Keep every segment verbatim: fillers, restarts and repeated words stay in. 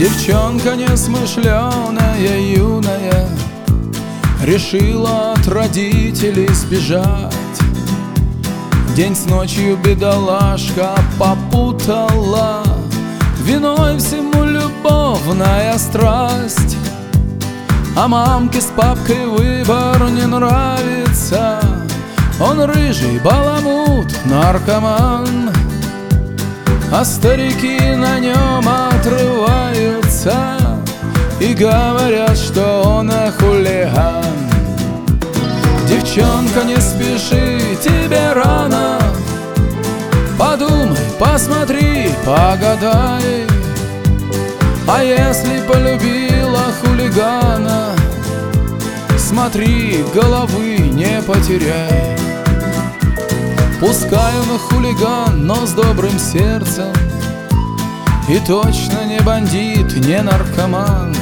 Девчонка несмышленая, юная, решила от родителей сбежать. День с ночью бедолашка попутала, виной всему любовная страсть. А мамке с папкой выбор не нравится, он рыжий баламут, наркоман, а старики на нем отрываются и говорят, что он хулиган. Девчонка, не спеши, тебе рано, подумай, посмотри, погадай. А если полюбила хулигана, смотри, головы не потеряй. Пускай он хулиган, но с добрым сердцем, и точно не бандит, не наркоман.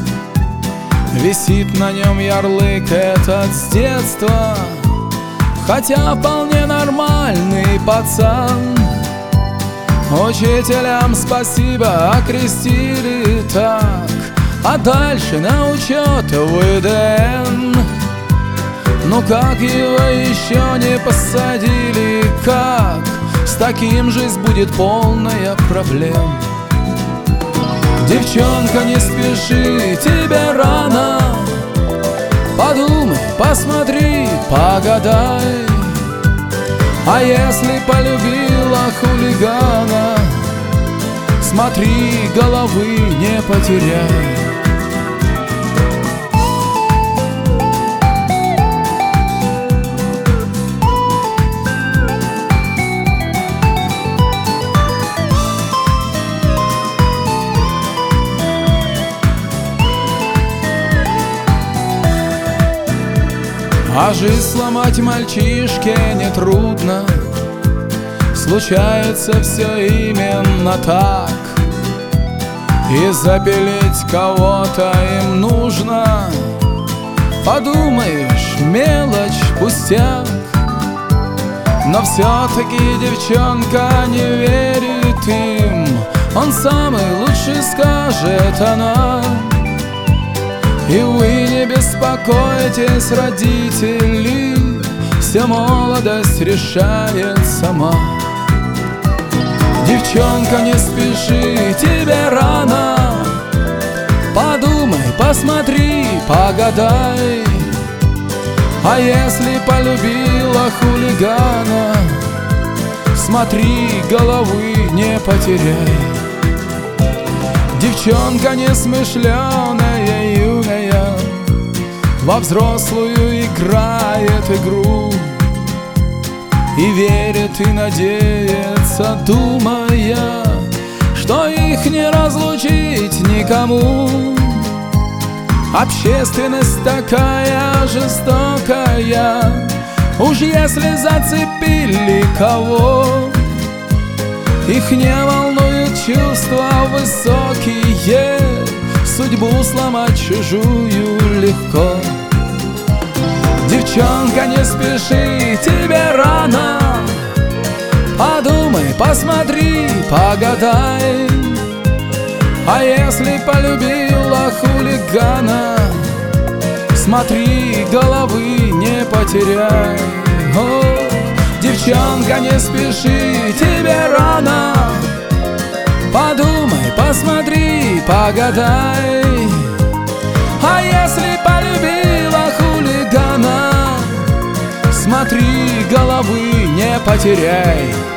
Висит на нем ярлык этот с детства, хотя вполне нормальный пацан. Учителям спасибо, окрестили так, а дальше на учет в И Д Н. Ну как его еще не посадили, как? С таким жизнь будет полная проблем. Девчонка, не спеши, тебе рано, подумай, посмотри, погадай. А если полюбила хулигана, смотри, головы не потеряй. А жизнь сломать мальчишке нетрудно, случается все именно так. И запилить кого-то им нужно, подумаешь, мелочь, пустяк. Но все-таки девчонка не верит им, он самый лучший, скажет она. И вы не беспокойтесь, родители, вся молодость решает сама. Девчонка, не спеши, тебе рано, подумай, посмотри, погадай. А если полюбила хулигана, смотри, головы не потеряй. Девчонка несмышленая, юная, во взрослую играет игру и верит и надеется, думая, что их не разлучить никому. Общественность такая жестокая, уж если зацепили кого, их не волнуют чувства высокие, судьбу сломать чужую легко. Девчонка, не спеши, тебе рано, подумай, посмотри, погадай. А если полюбила хулигана, смотри, головы не потеряй. О, девчонка, не спеши, тебе рано, подумай, посмотри, погадай. А если полюбила хулигана, смотри, головы не потеряй.